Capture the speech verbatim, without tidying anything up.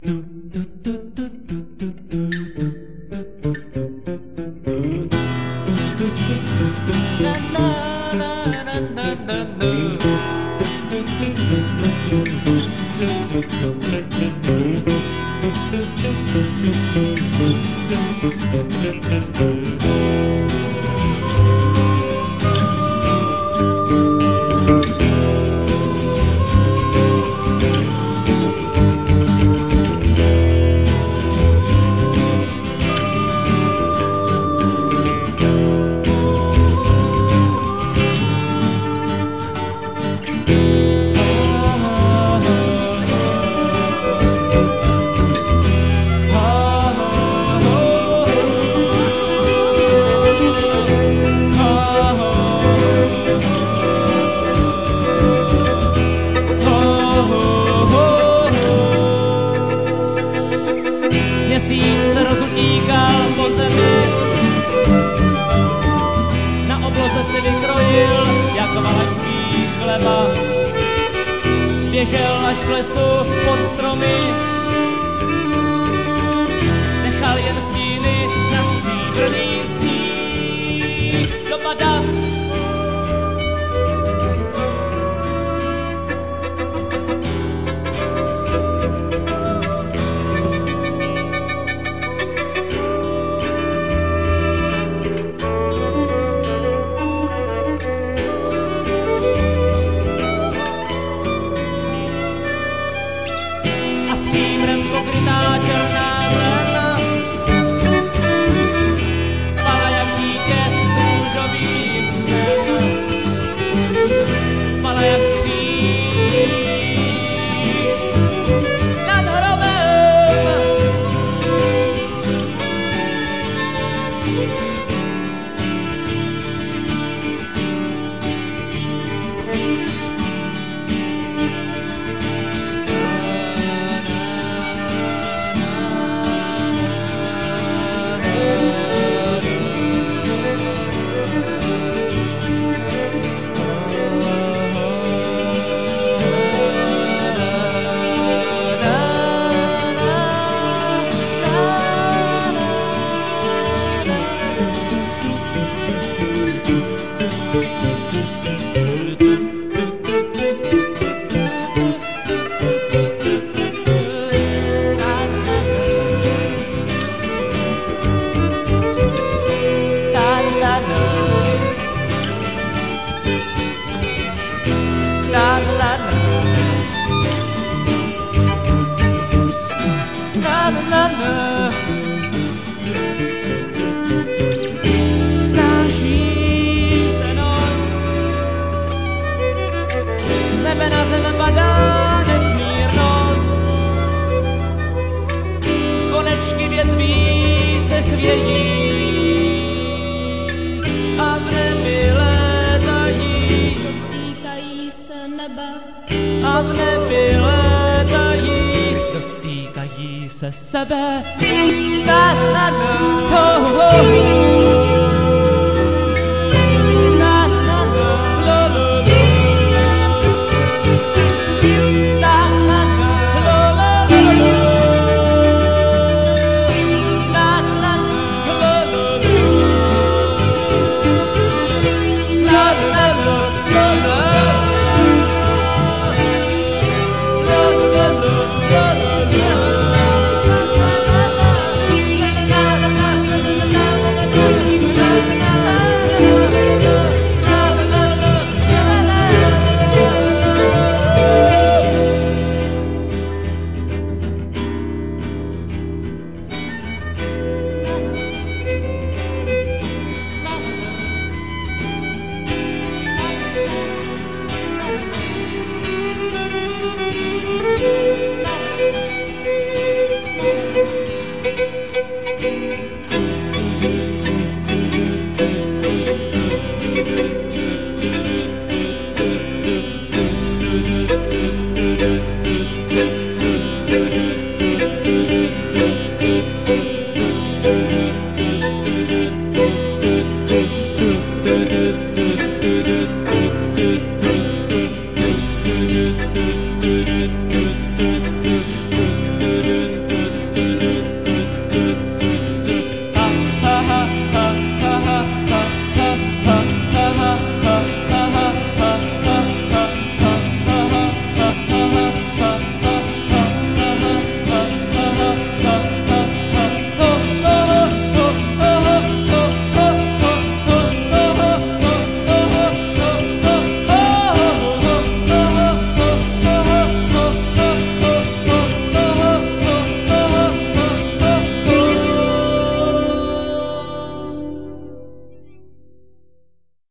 Měsíc se rozutíkal po zemi, na obloze si vykrojil jak valašský chleba. Běžel až k lesu pod stromy, nechal jen stíny na stříbrný sníh dopadat. Pokrytá černá zem spala jak dítě s růžovým snem, spala jak kříž nad hrobem. Snáší se noc, z nebe na zem padá nesmírnost, konečky větví se chvějí a v nebi létají, dotýkají se nebe a v nebi létají, dotýkají se sebe. Na, na, na, ho, ho, ho.